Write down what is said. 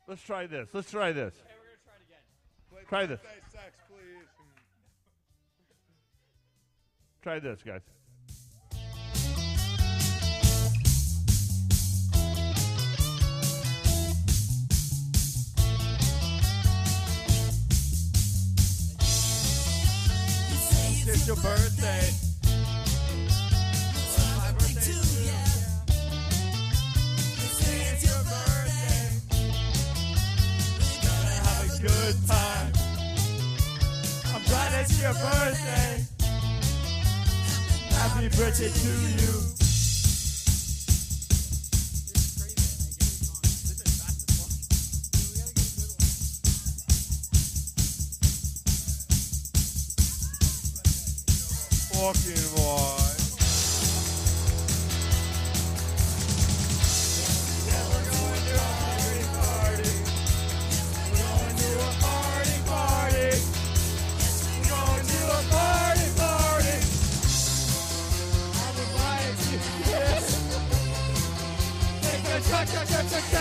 Let's try this. Let's try this. Okay, we're gonna try it again. Try this. Sex, please. Try this, guys. It's your birthday. My birthday too, yeah. It's your birthday. We're gonna have a good time. I'm glad it's your birthday. Happy birthday to you. Fucking boy. Yeah, we're going to a party. We're going to a party. We're going to a party. I'm invited to this. Take a